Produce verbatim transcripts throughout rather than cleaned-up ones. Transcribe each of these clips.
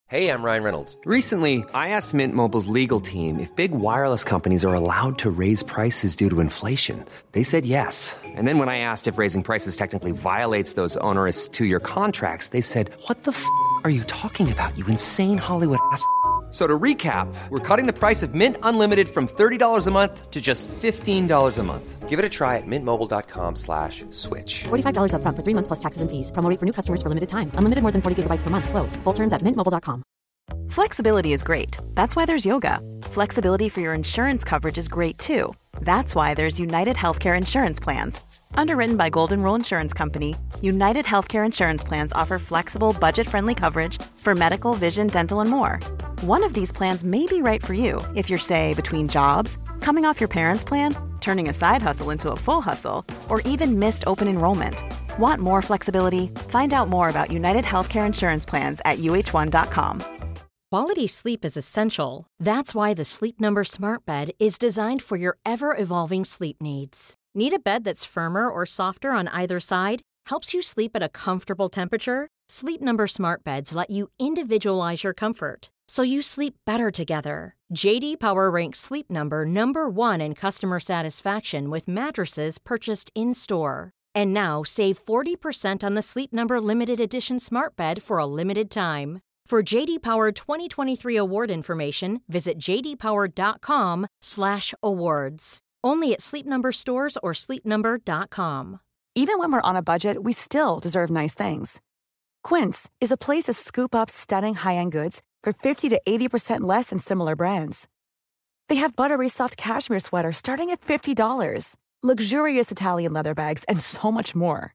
Hey, I'm Ryan Reynolds. Recently, I asked Mint Mobile's legal team if big wireless companies are allowed to raise prices due to inflation. They said yes. And then when I asked if raising prices technically violates those onerous two-year contracts, they said, what the f*** are you talking about, you insane Hollywood ass f- So to recap, we're cutting the price of Mint Unlimited from thirty dollars a month to just fifteen dollars a month. Give it a try at mintmobile.com slash switch. forty-five dollars up front for three months plus taxes and fees. Promo rate for new customers for limited time. Unlimited more than forty gigabytes per month. Slows full terms at mint mobile dot com. Flexibility is great. That's why there's yoga. Flexibility for your insurance coverage is great too. That's why there's United Healthcare Insurance Plans. Underwritten by Golden Rule Insurance Company, United Healthcare Insurance Plans offer flexible, budget-friendly coverage for medical, vision, dental, and more. One of these plans may be right for you if you're, say, between jobs, coming off your parents' plan, turning a side hustle into a full hustle, or even missed open enrollment. Want more flexibility? Find out more about United Healthcare Insurance Plans at U H one dot com. Quality sleep is essential. That's why the Sleep Number Smart Bed is designed for your ever-evolving sleep needs. Need a bed that's firmer or softer on either side? Helps you sleep at a comfortable temperature? Sleep Number Smart Beds let you individualize your comfort, so you sleep better together. J D Power ranks Sleep Number number one in customer satisfaction with mattresses purchased in-store. And now save forty percent on the Sleep Number Limited Edition Smart Bed for a limited time. For J D Power twenty twenty-three award information, visit jdpower.com slash awards. Only at Sleep Number stores or sleep number dot com. Even when we're on a budget, we still deserve nice things. Quince is a place to scoop up stunning high-end goods for fifty to eighty percent less than similar brands. They have buttery soft cashmere sweaters starting at fifty dollars, luxurious Italian leather bags, and so much more.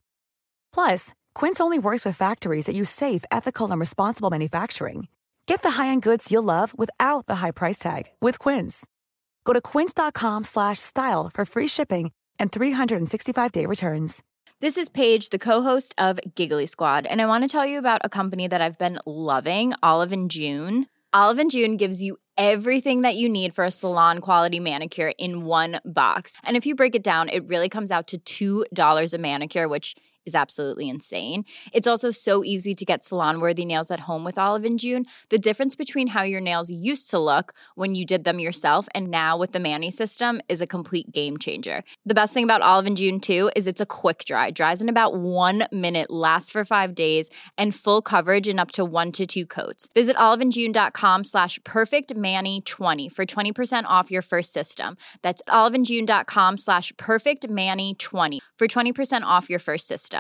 Plus, Quince only works with factories that use safe, ethical, and responsible manufacturing. Get the high-end goods you'll love without the high price tag with Quince. Go to quince.com slash style for free shipping and three sixty-five day returns. This is Paige, the co-host of Giggly Squad, and I want to tell you about a company that I've been loving, Olive and June. Olive and June gives you everything that you need for a salon-quality manicure in one box. And if you break it down, it really comes out to two dollars a manicure, which is absolutely insane. It's also so easy to get salon-worthy nails at home with Olive and June. The difference between how your nails used to look when you did them yourself and now with the Mani system is a complete game changer. The best thing about Olive and June, too, is it's a quick dry. Dries in about one minute, lasts for five days, and full coverage in up to one to two coats. Visit oliveandjune.com slash perfectmani20 for twenty percent off your first system. That's oliveandjune.com slash perfectmani20 for twenty percent off your first system.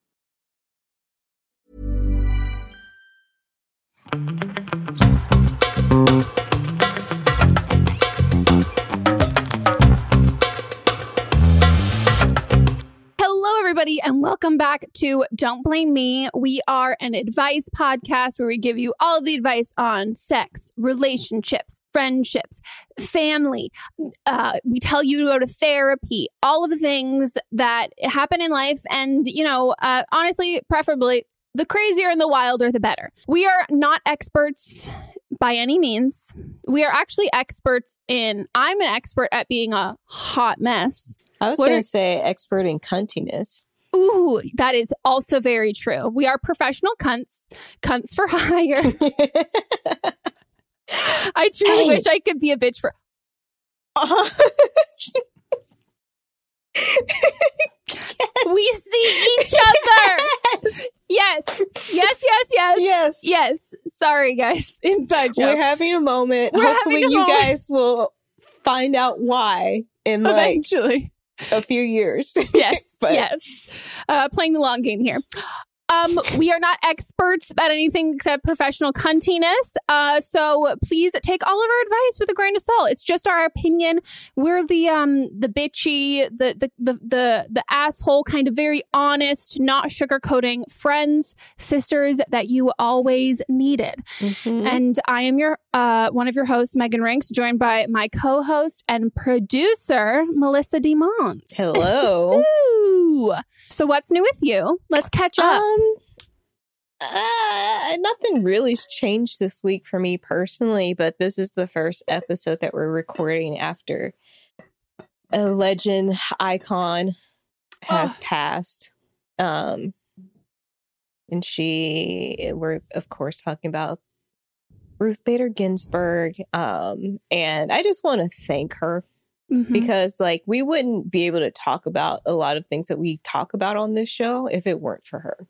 Hello, everybody, and welcome back to Don't Blame Me. We are an advice podcast where we give you all the advice on sex, relationships, friendships, family. Uh, we tell you to go to therapy, all of the things that happen in life. And, you know, uh, honestly, preferably the crazier and the wilder, the better. We are not experts by any means. We are actually experts in, I'm an expert at being a hot mess. I was going to say expert in cuntiness. Ooh, that is also very true. We are professional cunts, cunts for hire. I truly hey. wish I could be a bitch for... Uh, yes. We see each other. Yes. Yes, yes, yes. Yes. Yes. Sorry, guys. Inside joke. We're having a moment. We're Hopefully having a you moment. guys will find out why in like Eventually. a few years. Yes. But- yes. Uh, playing the long game here. Um, we are not experts at anything except professional cuntiness. Uh, so please take all of our advice with a grain of salt. It's just our opinion. We're the um the bitchy, the the the the, the asshole, kind of very honest, not sugarcoating friends, sisters that you always needed. Mm-hmm. And I am your uh one of your hosts, Megan Rinks, joined by my co-host and producer, Melissa DeMont. Hello. Ooh. So what's new with you? Let's catch up. Um, uh, nothing really's changed this week for me personally, but this is the first episode that we're recording after a legend icon has Oh. passed. Um, and she, we're of course talking about Ruth Bader Ginsburg. Um, and I just want to thank her mm-hmm. because like we wouldn't be able to talk about a lot of things that we talk about on this show if it weren't for her.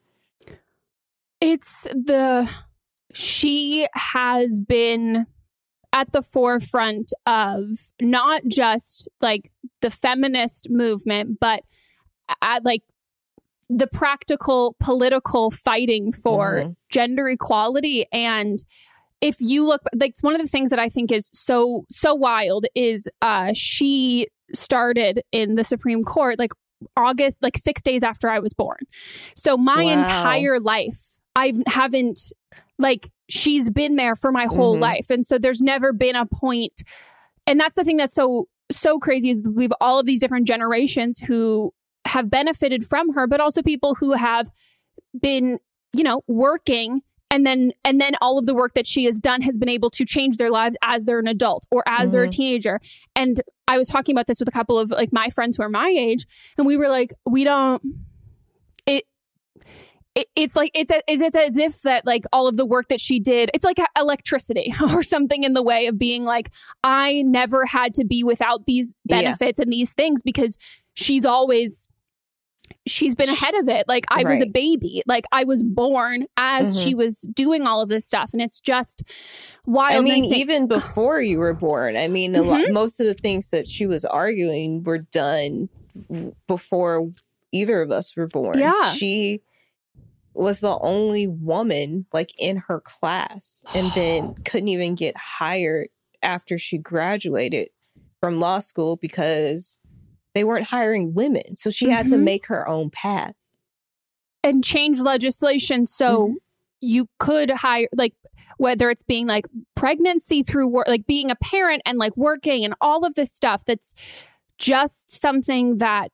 It's the, she has been at the forefront of not just like the feminist movement, but at like the practical political fighting for mm-hmm. gender equality. And if you look, like one of the things that I think is so, so wild is uh, she started in the Supreme Court like August, like six days after I was born. So my wow. entire life, I haven't like, she's been there for my whole mm-hmm. life. And so there's never been a point. And that's the thing that's so, so crazy is we have all of these different generations who have benefited from her, but also people who have been, you know, working and then and then all of the work that she has done has been able to change their lives as they're an adult or as mm-hmm. they're a teenager. And I was talking about this with a couple of like my friends who are my age, and we were like, we don't it It, it's like it's a, it's as if that like all of the work that she did, it's like electricity or something in the way of being like, I never had to be without these benefits yeah. and these things because she's always, she's been ahead of it. Like I right. was a baby, like I was born as mm-hmm. she was doing all of this stuff. And it's just wild. I mean, I think, even before you were born, I mean, a mm-hmm. lot, most of the things that she was arguing were done before either of us were born. Yeah. She was the only woman like in her class and then couldn't even get hired after she graduated from law school because they weren't hiring women. So she mm-hmm. had to make her own path. And change legislation so mm-hmm. you could hire, like, whether it's being like pregnancy through work, like being a parent and like working and all of this stuff that's just something that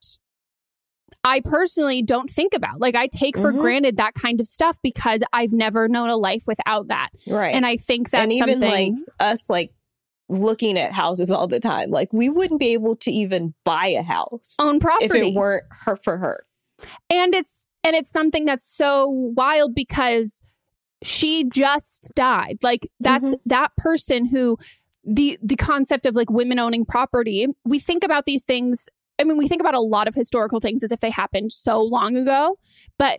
I personally don't think about. Like I take for mm-hmm. granted that kind of stuff because I've never known a life without that. Right. And I think that's and even something like us like looking at houses all the time. Like we wouldn't be able to even buy a house. Own property. If it weren't her for her. And it's and it's something that's so wild because she just died. Like that's mm-hmm. that person who the the concept of like women owning property, we think about these things. I mean, we think about a lot of historical things as if they happened so long ago, but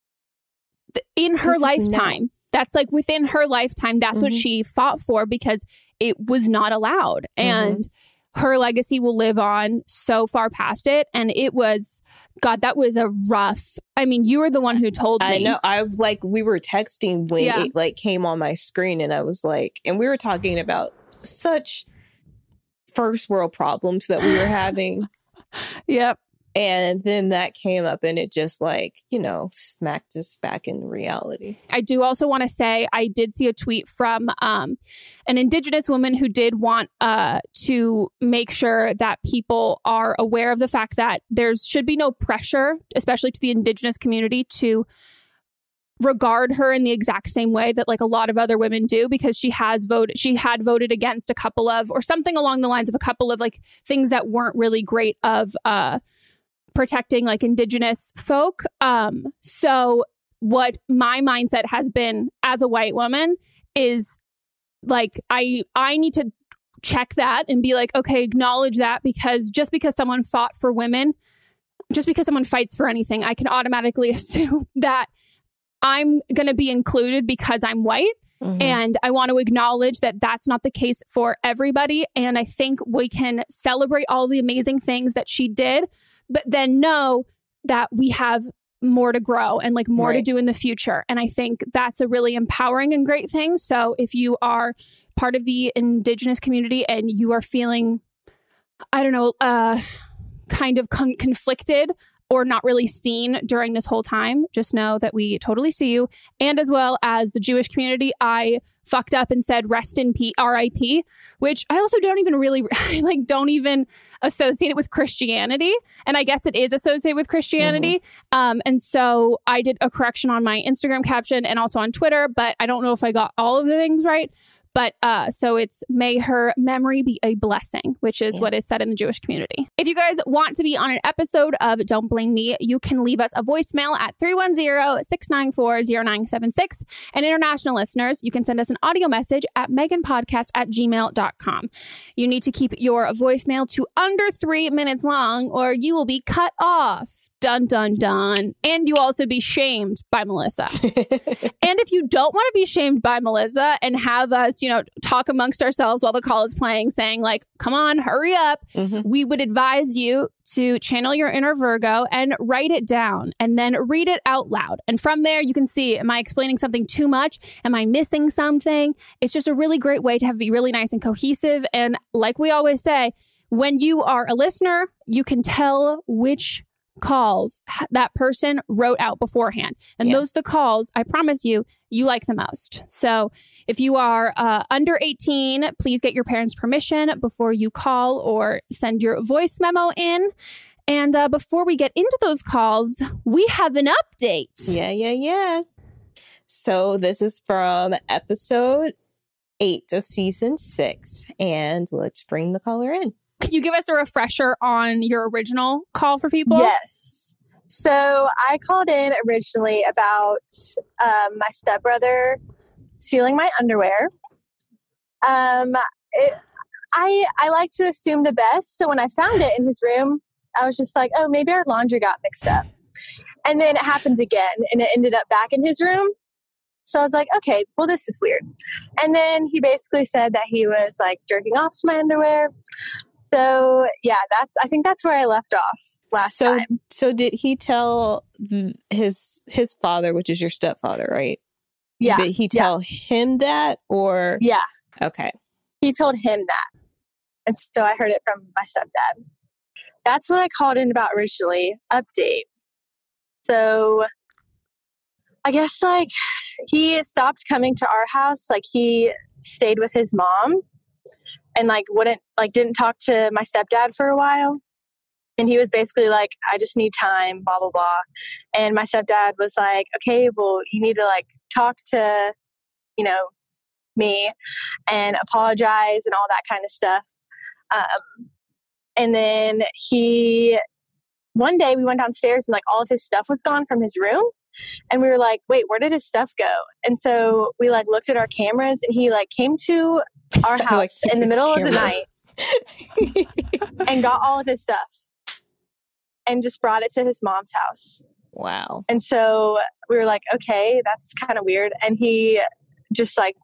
th- in her this lifetime, that's like within her lifetime, that's mm-hmm. what she fought for because it was not allowed. Mm-hmm. And her legacy will live on so far past it. And it was, God, that was a rough, I mean, you were the one who told me. I know. I like, we were texting when yeah. it like came on my screen and I was like, and we were talking about such first world problems that we were having. Yep. And then that came up and it just like, you know, smacked us back in reality. I do also want to say I did see a tweet from um, an Indigenous woman who did want uh, to make sure that people are aware of the fact that there should be no pressure, especially to the Indigenous community, to regard her in the exact same way that like a lot of other women do, because she has voted, she had voted against a couple of, or something along the lines of a couple of like things that weren't really great of uh, protecting like Indigenous folk. Um, so what my mindset has been as a white woman is like, I, I need to check that and be like, okay, acknowledge that, because just because someone fought for women, just because someone fights for anything, I can automatically assume that I'm going to be included because I'm white. Mm-hmm. And I want to acknowledge that that's not the case for everybody. And I think we can celebrate all the amazing things that she did, but then know that we have more to grow and like more right. to do in the future. And I think that's a really empowering and great thing. So if you are part of the Indigenous community and you are feeling, I don't know, uh, kind of con- conflicted or not really seen during this whole time, just know that we totally see you. And as well as the Jewish community, I fucked up and said rest in peace, R I P, which I also don't even really, like, don't even associate it with Christianity. And I guess it is associated with Christianity. Mm-hmm. Um, and so I did a correction on my Instagram caption and also on Twitter, but I don't know if I got all of the things right. But uh, so it's may her memory be a blessing, which is yeah. what is said in the Jewish community. If you guys want to be on an episode of Don't Blame Me, you can leave us a voicemail at three one zero, six nine four, zero nine seven six. And international listeners, you can send us an audio message at meganpodcast at gmail dot com. You need to keep your voicemail to under three minutes long or you will be cut off. Dun, dun, dun. And you also be shamed by Melissa. And if you don't want to be shamed by Melissa and have us, you know, talk amongst ourselves while the call is playing, saying like, come on, hurry up. Mm-hmm. We would advise you to channel your inner Virgo and write it down and then read it out loud. And from there, you can see, am I explaining something too much? Am I missing something? It's just a really great way to have be really nice and cohesive. And like we always say, when you are a listener, you can tell which calls that person wrote out beforehand. And yeah. those are the calls, I promise you, you like the most. So if you are uh, under eighteen, please get your parents' permission before you call or send your voice memo in. And uh, before we get into those calls, we have an update. Yeah, yeah, yeah. So this is from episode eight of season six. And let's bring the caller in. Could you give us a refresher on your original call for people? Yes. So I called in originally about um, my stepbrother stealing my underwear. Um, it, I I like to assume the best. So when I found it in his room, I was just like, oh, maybe our laundry got mixed up. And then it happened again, and it ended up back in his room. So I was like, okay, well, this is weird. And then he basically said that he was like jerking off to my underwear. So, yeah, that's. I think that's where I left off last so, time. So did he tell his his father, which is your stepfather, right? Yeah. Did he tell yeah. him that or? Yeah. Okay. He told him that. And so I heard it from my stepdad. That's what I called in about originally. Update. So I guess, like, he stopped coming to our house. Like, he stayed with his mom. And like wouldn't like didn't talk to my stepdad for a while. And he was basically like, I just need time, blah, blah, blah. And my stepdad was like, okay, well, you need to like talk to, you know, me and apologize and all that kind of stuff. Um, and then he, one day we went downstairs and like all of his stuff was gone from his room. And we were like, wait, where did his stuff go? And so we like looked at our cameras and he like came to our house like, in the middle cameras. of the night and got all of his stuff and just brought it to his mom's house. Wow. And so we were like, okay, that's kind of weird. And he just like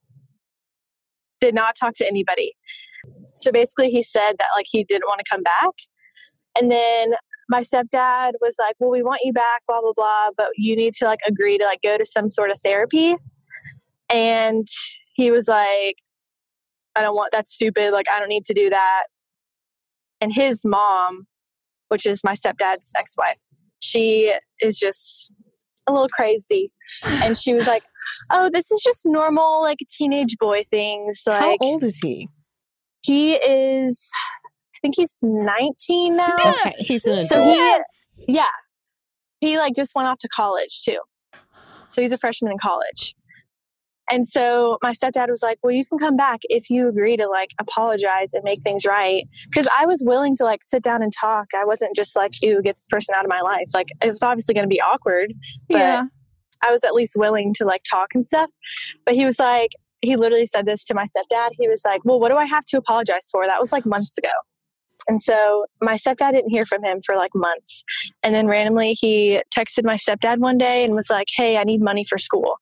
did not talk to anybody. So basically he said that like he didn't want to come back. And then my stepdad was like, well, we want you back, blah, blah, blah, but you need to like agree to like go to some sort of therapy. And he was like, I don't want, that's stupid. Like, I don't need to do that. And his mom, which is my stepdad's ex-wife, she is just a little crazy. And she was like, oh, this is just normal, like teenage boy things. Like, how old is he? He is, I think he's nineteen now. Okay, he's an adult. So he, yeah, he like just went off to college too. So he's a freshman in college. And so my stepdad was like, well, you can come back if you agree to like apologize and make things right. Because I was willing to like sit down and talk. I wasn't just like, ew, get this person out of my life. Like it was obviously going to be awkward, but yeah. I was at least willing to like talk and stuff. But he was like, he literally said this to my stepdad. He was like, well, what do I have to apologize for? That was like months ago. And so my stepdad didn't hear from him for like months. And then randomly he texted my stepdad one day and was like, hey, I need money for school.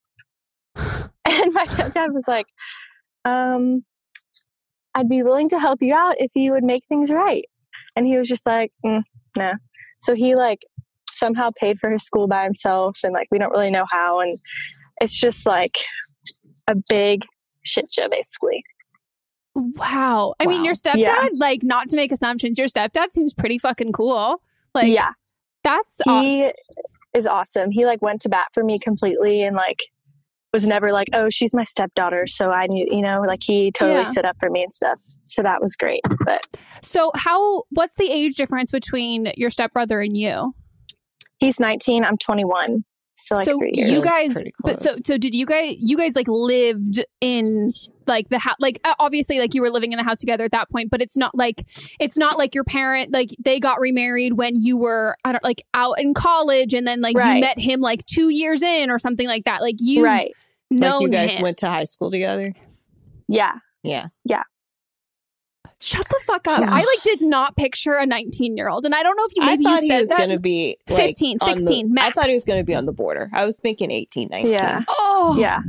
And my stepdad was like, um, I'd be willing to help you out if you would make things right. And he was just like, mm, nah. So he like somehow paid for his school by himself. And like, we don't really know how. And it's just like a big shit show, basically. Wow. I wow. mean, your stepdad, yeah. like, not to make assumptions, your stepdad seems pretty fucking cool. Like, yeah, that's he aw- is awesome. He like went to bat for me completely and like was never like, oh, she's my stepdaughter, so I need, you know, like he totally yeah. stood up for me and stuff. So that was great. But so how, what's the age difference between your stepbrother and you? He's nineteen. I'm twenty-one. So like so three years. you guys, Pretty but so close. so did you guys? You guys like lived in like the house? Like uh, obviously, like you were living in the house together at that point. But it's not like it's not like your parent like they got remarried when you were I don't like out in college, and then like Right. you met him like two years in or something like that. Like you Right. known Like you guys him. went to high school together? Yeah. Yeah. Shut the fuck up! Yeah. I like did not picture a nineteen year old, and I don't know if you maybe I thought you he said was that. going to be like, fifteen, on the- sixteen, I max. thought he was going to be on the border. I was thinking eighteen, nineteen. Yeah. Oh Yeah.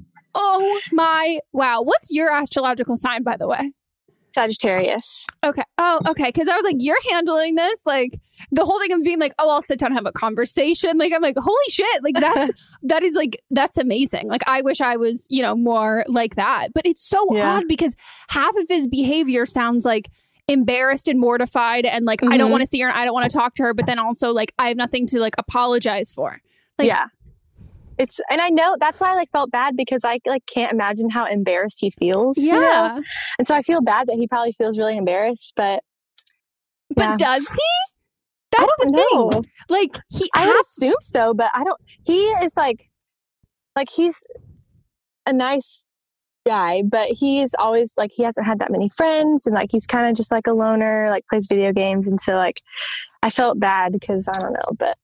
Oh my wow! What's your astrological sign, by the way? Sagittarius. Okay. Oh, okay. Because I was like, you're handling this like the whole thing of being like, oh, I'll sit down and have a conversation. Like, I'm like, holy shit! Like that's that is like that's amazing. Like, I wish I was, you know, more like that. But it's so Yeah. odd because half of his behavior sounds like embarrassed and mortified, and like I don't Mhm. want to see her, and I don't want to talk to her. But then also like I have nothing to like apologize for. Like, yeah. It's and I know that's why I like felt bad because I like can't imagine how embarrassed he feels. you know? Yeah. And so I feel bad that he probably feels really embarrassed, but But yeah. does he? That's I don't the know. thing. Like he I would has assume so, but I don't. He is like, like he's a nice guy, but he's always like he hasn't had that many friends, and like he's kind of just like a loner, like plays video games, and so like I felt bad because I don't know, but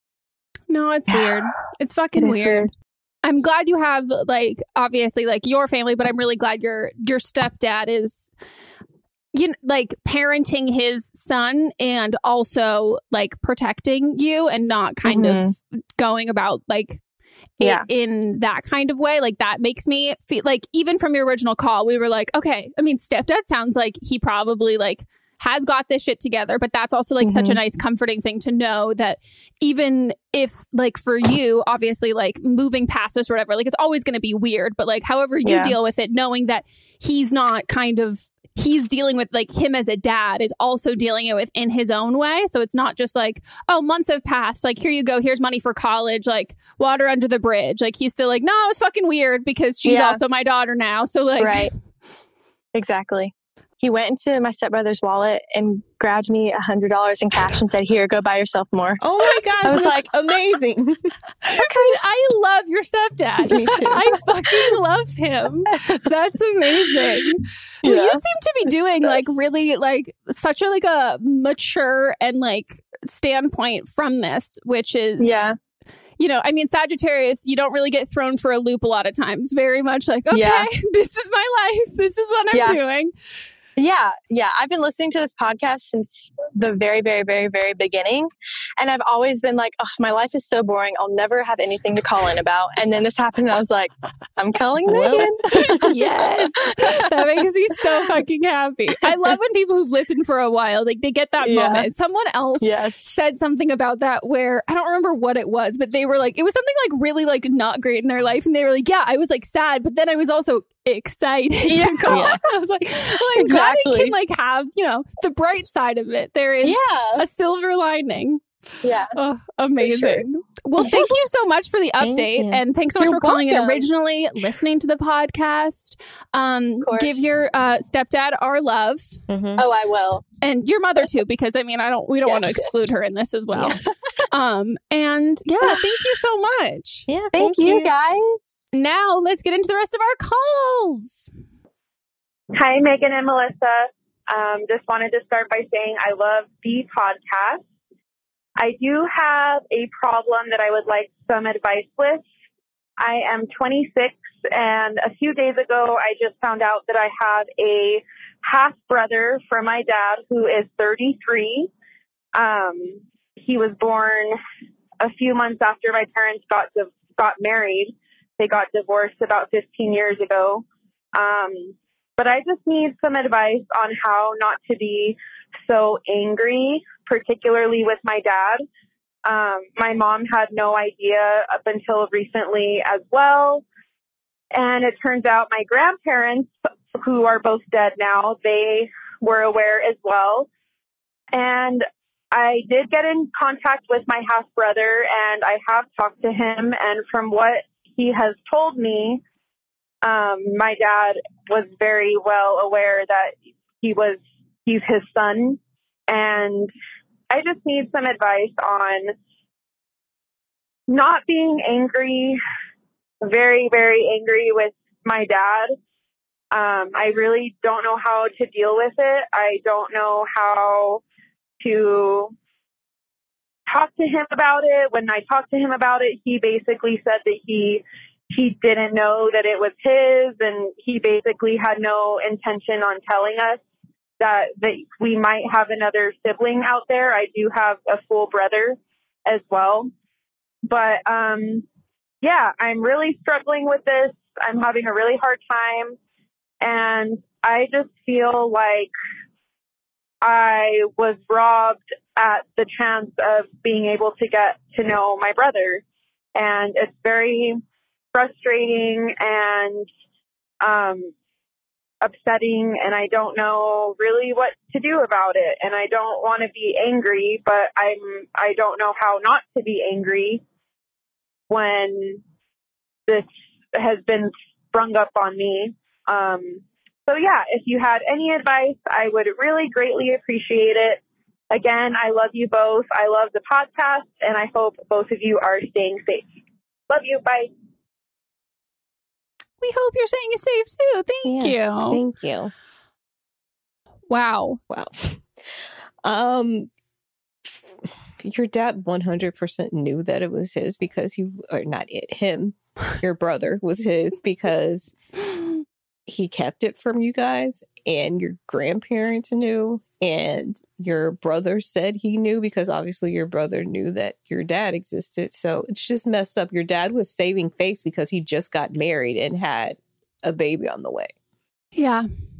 No, it's Yeah. weird. It's fucking it is weird. weird. I'm glad you have like obviously like your family, but I'm really glad your your stepdad is you know, like parenting his son and also like protecting you and not kind of going about like it Yeah. in that kind of way. Like that makes me feel like even from your original call, we were like, okay, I mean, stepdad sounds like he probably like has got this shit together, but that's also like such a nice comforting thing to know that even if like for you, obviously like moving past this or whatever, like it's always going to be weird, but like however you Yeah. deal with it, knowing that he's not kind of he's dealing with like him as a dad is also dealing it with in his own way. So it's not just like, oh, months have passed. Like, here you go. Here's money for college, like water under the bridge. Like he's still like, no, it was fucking weird because she's Yeah. also my daughter now. So like, Right. Exactly. He went into my stepbrother's wallet and grabbed me a hundred dollars in cash and said, "Here, go buy yourself more." Oh my gosh, I was that's amazing. I, I love your stepdad. Me too. I fucking love him. That's amazing. Well, you Yeah. seem to be doing like really like such a like a mature and like standpoint from this, which is Yeah. you know, I mean, Sagittarius, you don't really get thrown for a loop a lot of times. Very much like, okay, Yeah. this is my life. This is what I'm Yeah. doing. Yeah, yeah. I've been listening to this podcast since the very, very, very, very beginning. And I've always been like, oh, my life is so boring. I'll never have anything to call in about. And then this happened and I was like, I'm calling Megan. Yes. That makes me so fucking happy. I love when people who've listened for a while, like they get that Yeah. moment. Someone else Yes. said something about that where I don't remember what it was, but they were like, it was something like really like not great in their life. And they were like, yeah, I was like sad, but then I was also excited Yeah. to call. Yeah. I was like, well, I'm glad it Exactly. can like have, you know, the bright side of it. There is Yeah. a silver lining. Yeah. Oh, amazing. Well, thank you so much for the Thank update. you. And thanks so much You're for calling in welcome. originally, listening to the podcast. Um, course. give your uh, stepdad our love Mhm. Oh, I will. and your mother too, because I mean, I don't, we don't want to Yes. exclude her in this as well. um, and yeah, thank you so much. Yeah, Thank, you, guys. Now let's get into the rest of our calls. Hi, Megan and Melissa. Um, just wanted to start by saying I love the podcast. I do have a problem that I would like some advice with. I am twenty-six, and a few days ago, I just found out that I have a half brother from my dad who is thirty-three. Um, he was born a few months after my parents got div- got married. They got divorced about fifteen years ago. Um, But I just need some advice on how not to be so angry, particularly with my dad. Um, my mom had no idea up until recently as well. And it turns out my grandparents, who are both dead now, they were aware as well. And I did get in contact with my half brother, and I have talked to him. And from what he has told me, Um, my dad was very well aware that he was, he's his son. And I just need some advice on not being angry, very, very angry with my dad. Um, I really don't know how to deal with it. I don't know how to talk to him about it. When I talked to him about it, he basically said that he he didn't know that it was his, and he basically had no intention on telling us that, that we might have another sibling out there. I do have a full brother as well. But um, yeah, I'm really struggling with this. I'm having a really hard time. And I just feel like I was robbed at the chance of being able to get to know my brother. And it's very frustrating and um, upsetting, and I don't know really what to do about it. And I don't want to be angry, but I'm, I don't know how not to be angry when this has been sprung up on me. Um, so yeah, if you had any advice, I would really greatly appreciate it. Again, I love you both. I love the podcast, and I hope both of you are staying safe. Love you. Bye. We hope you're staying safe too. Thank Yeah, you. Thank you. Wow. Wow. Um, your dad one hundred percent knew that it was his because he, or not it, him, your brother was his because he kept it from you guys, and your grandparents knew, and your brother said he knew because obviously your brother knew that your dad existed. So it's just messed up. Your dad was saving face because he just got married and had a baby on the way. Yeah.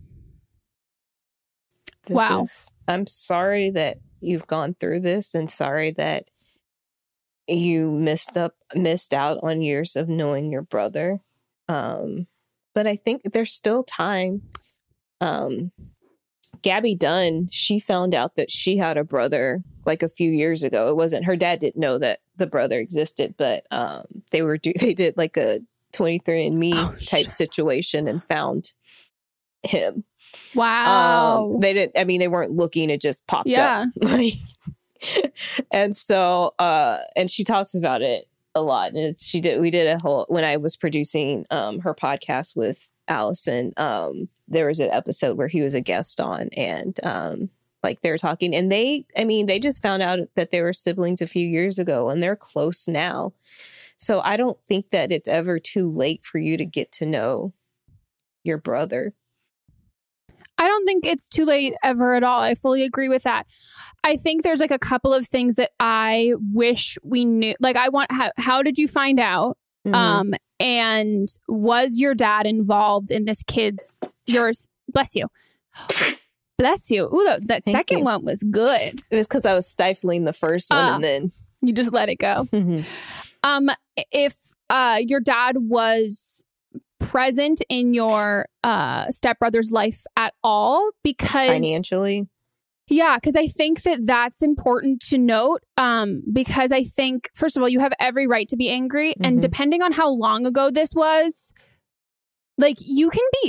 This Wow. is, I'm sorry that you've gone through this, and sorry that you missed up, missed out on years of knowing your brother. Um, but I think there's still time. Um, Gabby Dunn, she found out that she had a brother like a few years ago. It wasn't, her dad didn't know that the brother existed, but um, they were do, they did like a twenty-three and me Oh, type shit. situation and found him. Wow. Um, they didn't, I mean, they weren't looking, it just popped Yeah. up. Like, and so, uh, and she talks about it a lot. And it's, she did, we did a whole, when I was producing um, her podcast with Allison, um, there was an episode where he was a guest on, and um, like they were talking, and they, I mean, they just found out that they were siblings a few years ago, and they're close now. So I don't think that it's ever too late for you to get to know your brother. I don't think it's too late ever at all. I fully agree with that. I think there's like a couple of things that I wish we knew. Like, I want, how, how did you find out? Mhm. Um, and was your dad involved in this kid's, yours, bless you. Bless you. Ooh, that, that Thank second you. one was good. It was because I was stifling the first one, Uh, and then You just let it go. Mhm. Um, if uh, your dad was present in your uh, stepbrother's life at all, because financially. yeah, because I think that that's important to note. Um, because I think, first of all, you have every right to be angry, and Mhm. depending on how long ago this was, like you can be.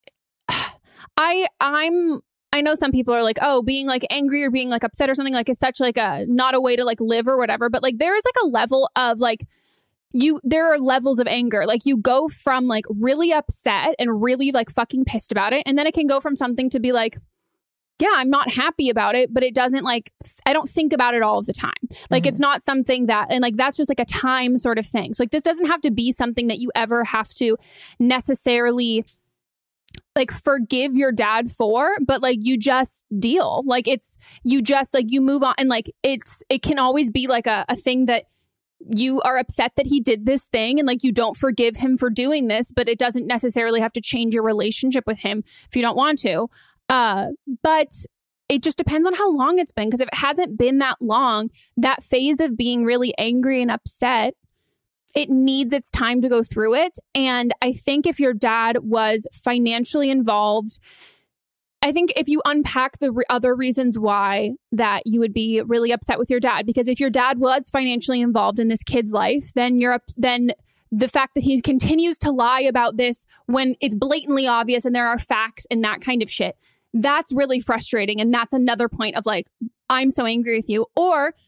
I I'm. I know some people are like, oh, being like angry or being like upset or something like is such like a not a way to like live or whatever. But like there is like a level of like you there are levels of anger. Like you go from like really upset and really like fucking pissed about it. And then it can go from something to be like, yeah, I'm not happy about it, but it doesn't like, I don't think about it all of the time. Like, Mhm. it's not something that, and like, that's just like a time sort of thing. So like, this doesn't have to be something that you ever have to necessarily like forgive your dad for, but like, you just deal. Like, it's, you just like, you move on. And like, it's, it can always be like a, a thing that you are upset that he did this thing and like, you don't forgive him for doing this, but it doesn't necessarily have to change your relationship with him if you don't want to. Uh, but it just depends on how long it's been. Because if it hasn't been that long, that phase of being really angry and upset, it needs its time to go through it. And I think if your dad was financially involved, I think if you unpack the re- other reasons why that you would be really upset with your dad, because if your dad was financially involved in this kid's life, then you're up, then the fact that he continues to lie about this when it's blatantly obvious and there are facts and that kind of shit, that's really frustrating. And that's another point of like, I'm so angry with you. Or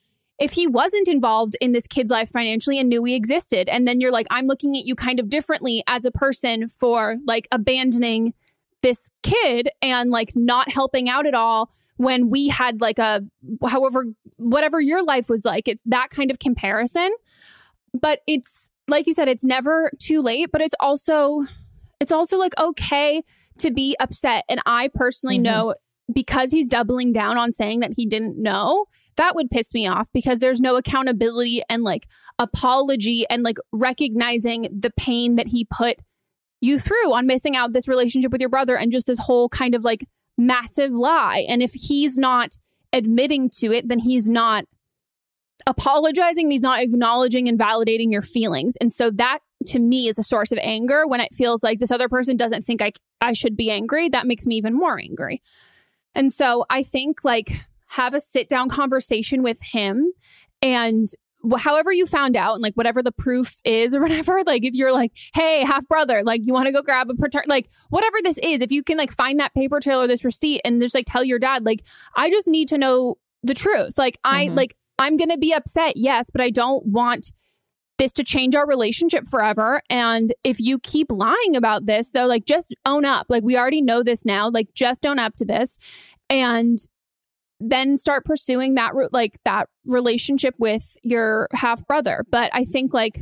if he wasn't involved in this kid's life financially and knew we existed, and then you're like, I'm looking at you kind of differently as a person for like abandoning this kid and like not helping out at all when we had like a, however, whatever your life was like, it's that kind of comparison. But it's like you said, it's never too late, but it's also, it's also like, okay to be upset. And I personally mm-hmm. know, because he's doubling down on saying that he didn't know, that would piss me off, because there's no accountability and like apology and like recognizing the pain that he put you through on missing out this relationship with your brother and just this whole kind of like massive lie. And if he's not admitting to it, then he's not apologizing. He's not acknowledging and validating your feelings. And so that to me is a source of anger. When it feels like this other person doesn't think I, I should be angry, that makes me even more angry. And so I think like have a sit down conversation with him, and however you found out and like whatever the proof is or whatever, like if you're like, hey, half brother, like you want to go grab a pater- like whatever this is, if you can like find that paper trail or this receipt and just like tell your dad, like, I just need to know the truth. Like I mm-hmm. like, I'm going to be upset. Yes. But I don't want this to change our relationship forever. And if you keep lying about this, though, like just own up. Like we already know this now, like just own up to this and then start pursuing that, like that relationship with your half brother. But I think like,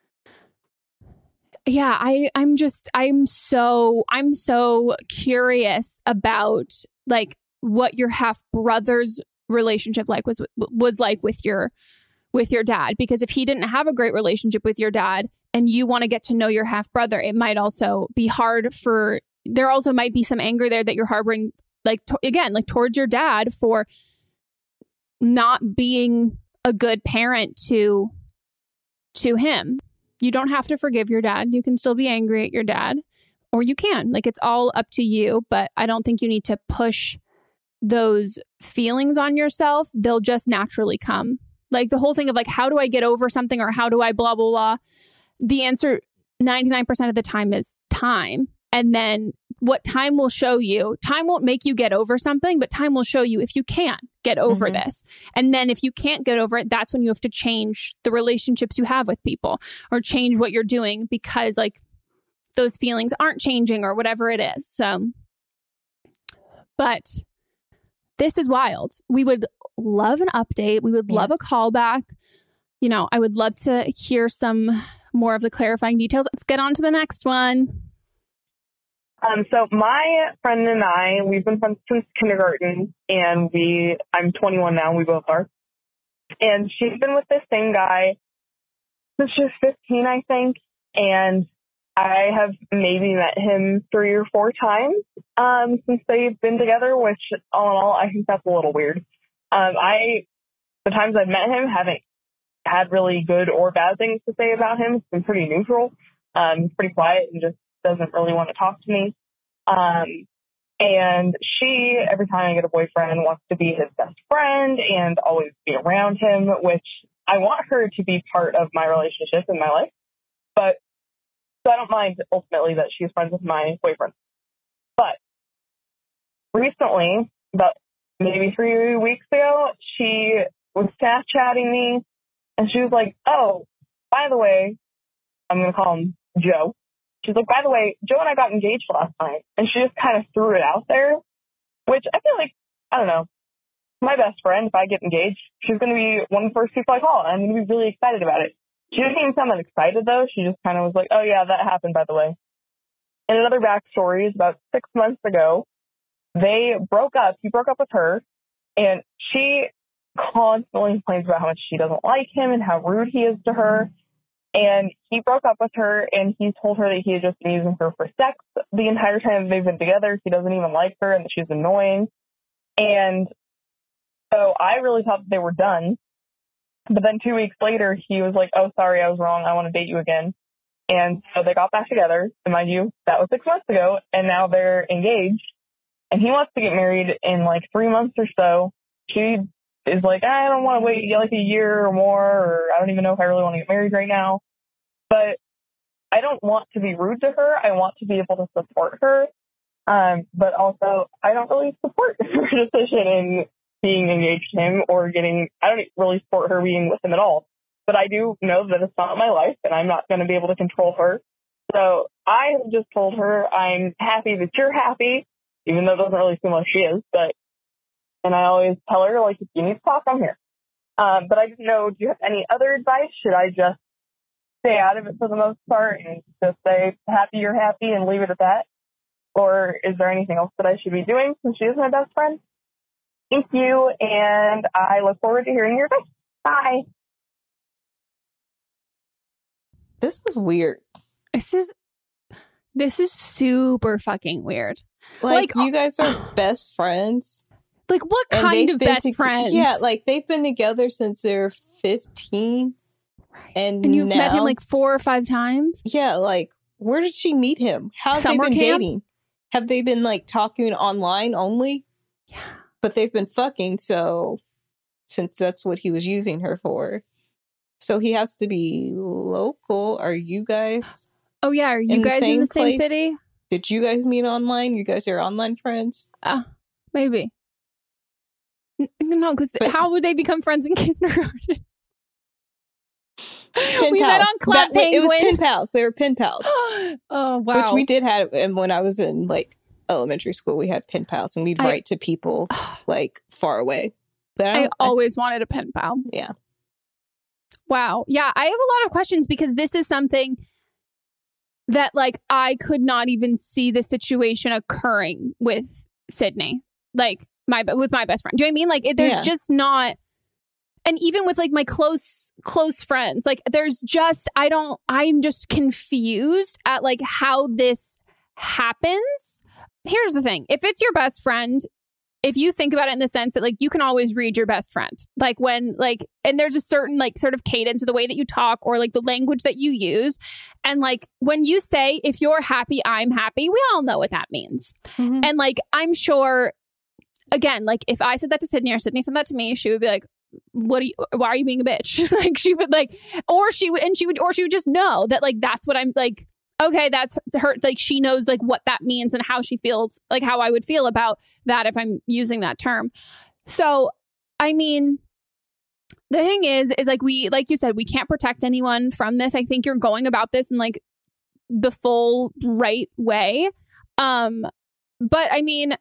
yeah, I, I'm just, I'm so, I'm so curious about like what your half brother's relationship like was, was like with your, with your dad. Because if he didn't have a great relationship with your dad and you want to get to know your half brother, it might also be hard for, there also might be some anger there that you're harboring, like, to, again, like towards your dad for not being a good parent to, to him. You don't have to forgive your dad. You can still be angry at your dad, or you can, like, it's all up to you. But I don't think you need to push those feelings on yourself. They'll just naturally come. Like the whole thing of like, how do I get over something, or how do I blah, blah, blah? The answer ninety-nine percent of the time is time. And then what time will show you, time won't make you get over something, but time will show you if you can get over mm-hmm. this. And then if you can't get over it, that's when you have to change the relationships you have with people, or change what you're doing, because like those feelings aren't changing or whatever it is. So, but this is wild. We would love an update. We would yeah. love a callback. You know, I would love to hear some more of the clarifying details. Let's get on to the next one. Um, so my friend and I, we've been friends since kindergarten, and we, I'm twenty-one now, we both are. And she's been with this same guy since she was fifteen, I think. And I have maybe met him three or four times um, since they've been together, which all in all, I think that's a little weird. Um, I, the times I've met him, haven't had really good or bad things to say about him. It's been pretty neutral. Um, he's pretty quiet and just doesn't really want to talk to me. Um, and she, every time I get a boyfriend, wants to be his best friend and always be around him, which I want her to be part of my relationship in my life. But so I don't mind ultimately that she's friends with my boyfriend. But recently, about maybe three weeks ago, she was Snapchatting me, and she was like, oh, by the way, I'm going to call him Joe. She's like, by the way, Joe and I got engaged last night. And she just kind of threw it out there, which I feel like, I don't know, my best friend, if I get engaged, she's going to be one of the first people I call. And I'm going to be really excited about it. She didn't even sound that excited, though. She just kind of was like, oh, yeah, that happened, by the way. And another backstory is about six months ago, they broke up. He broke up with her, and she constantly complains about how much she doesn't like him and how rude he is to her. And he broke up with her, and he told her that he had just been using her for sex the entire time they've been together. He doesn't even like her, and that she's annoying. And so I really thought that they were done. But then two weeks later, he was like, oh, sorry, I was wrong. I want to date you again. And so they got back together. And mind you, that was six months ago, and now they're engaged. And he wants to get married in like three months or so. She is like, I don't want to wait like a year or more, or I don't even know if I really want to get married right now. But I don't want to be rude to her. I want to be able to support her. Um, but also, I don't really support her decision in being engaged to him or getting, I don't really support her being with him at all. But I do know that it's not my life and I'm not going to be able to control her. So I have just told her I'm happy that you're happy, even though it doesn't really seem like she is. But, and I always tell her, like, if you need to talk, I'm here. Um, but I didn't know, do you have any other advice? Should I just stay out of it for the most part and just say happy you're happy and leave it at that? Or is there anything else that I should be doing since she is my best friend? Thank you, and I look forward to hearing your advice. Bye. This is weird. This is this is super fucking weird. Like, Like, you guys are best friends. Like, what and kind they've of been best to- friends? Yeah, like they've been together since they're fifteen. Right. And, And you've now, met him like four or five times? yeah, like where did she meet him? How have Summer they been camp? dating? Have they been like talking online only? Yeah. But they've been fucking, so since that's what he was using her for. So he has to be local. Are you guys? Oh, yeah. Are you In the guys in same the same place? city? Did you guys meet online? You guys are online friends? Uh, maybe. N- No, because But- how would they become friends in kindergarten? Pen we pals. met on Club That- wait, it was pen Penguin. pals. They were pen pals. Oh, wow. Which we did have, and when I was in like elementary school, we had pen pals, and we'd I- write to people like far away. But I, I don't- always wanted a pen pal. yeah, Wow. Yeah, I have a lot of questions because this is something that, like, I could not even see the situation occurring with Sydney, like my with my best friend. Do you know what I mean? Like, it, there's Yeah. just not, and even with like my close close friends, like, there's just I don't. I'm just confused at like how this happens. Here's the thing: if it's your best friend, if you think about it in the sense that like you can always read your best friend, like when like, and there's a certain like sort of cadence of the way that you talk or like the language that you use. And like when you say, if you're happy, I'm happy, we all know what that means. Mhm. And like, I'm sure, again, like if I said that to Sydney or Sydney said that to me, she would be like, what are you, why are you being a bitch? Like she would like, or she would, and she would, or she would just know that like, that's what I'm like, okay, that's her. Like she knows like what that means and how she feels, like how I would feel about that if I'm using that term. So, I mean, the thing is, is like we, like you said, we can't protect anyone from this. I think you're going about this in like the full right way. Um, but I mean,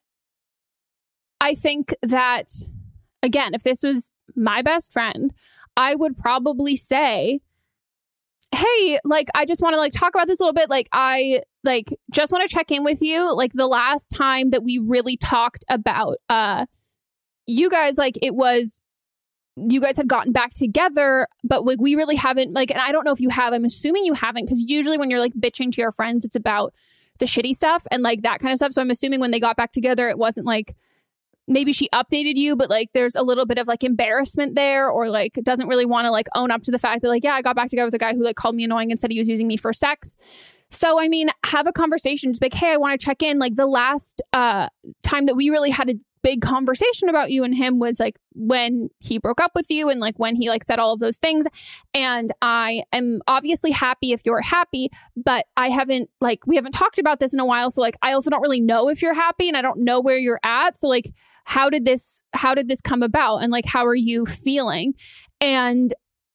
I think that again, if this was my best friend, I would probably say, hey, like, I just want to like talk about this a little bit. Like, I like just want to check in with you. Like the last time that we really talked about uh you guys, like it was you guys had gotten back together, but like we really haven't like, and I don't know if you have, I'm assuming you haven't, because usually when you're like bitching to your friends, it's about the shitty stuff and like that kind of stuff. So I'm assuming when they got back together, it wasn't like maybe she updated you, but like there's a little bit of like embarrassment there, or like doesn't really want to like own up to the fact that like, yeah, I got back together with a guy who like called me annoying and said he was using me for sex. So, I mean, have a conversation. Just be like, hey, I want to check in. Like the last uh, time that we really had a big conversation about you and him was like when he broke up with you and like when he like said all of those things. And I am obviously happy if you're happy, but I haven't like, we haven't talked about this in a while. So like, I also don't really know if you're happy and I don't know where you're at. So like, how did this, how did this come about? And like, how are you feeling? And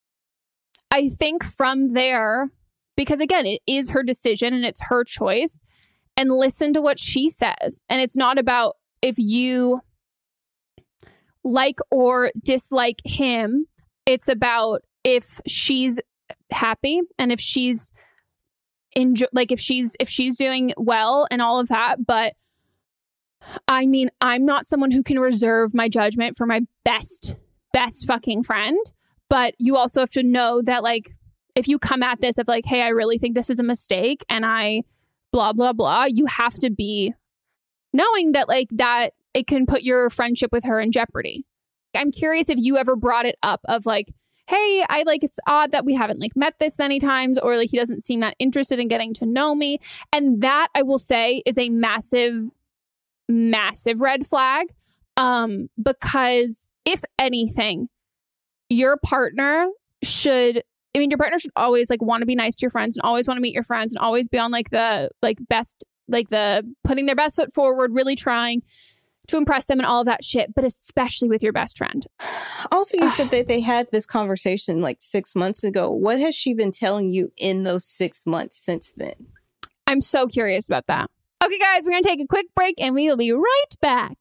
I think from there, because again, it is her decision and it's her choice, and listen to what she says. And it's not about if you like or dislike him. It's about if she's happy and if she's enjoy, like if she's, if she's doing well and all of that. But I mean, I'm not someone who can reserve my judgment for my best, best fucking friend. But you also have to know that, like, if you come at this of like, hey, I really think this is a mistake and I blah, blah, blah, you have to be knowing that, like, that it can put your friendship with her in jeopardy. I'm curious if you ever brought it up of like, hey, I like, it's odd that we haven't like met this many times, or like he doesn't seem that interested in getting to know me. And that, I will say, is a massive, massive red flag. Um, because if anything, your partner should, I mean, your partner should always like want to be nice to your friends and always want to meet your friends and always be on like the like best, like the putting their best foot forward, really trying. to impress them and all of that shit, but especially with your best friend. Also, you said that they had this conversation like six months ago. What has she been telling you in those six months since then? I'm so curious about that. Okay, guys, we're going to take a quick break and we will be right back.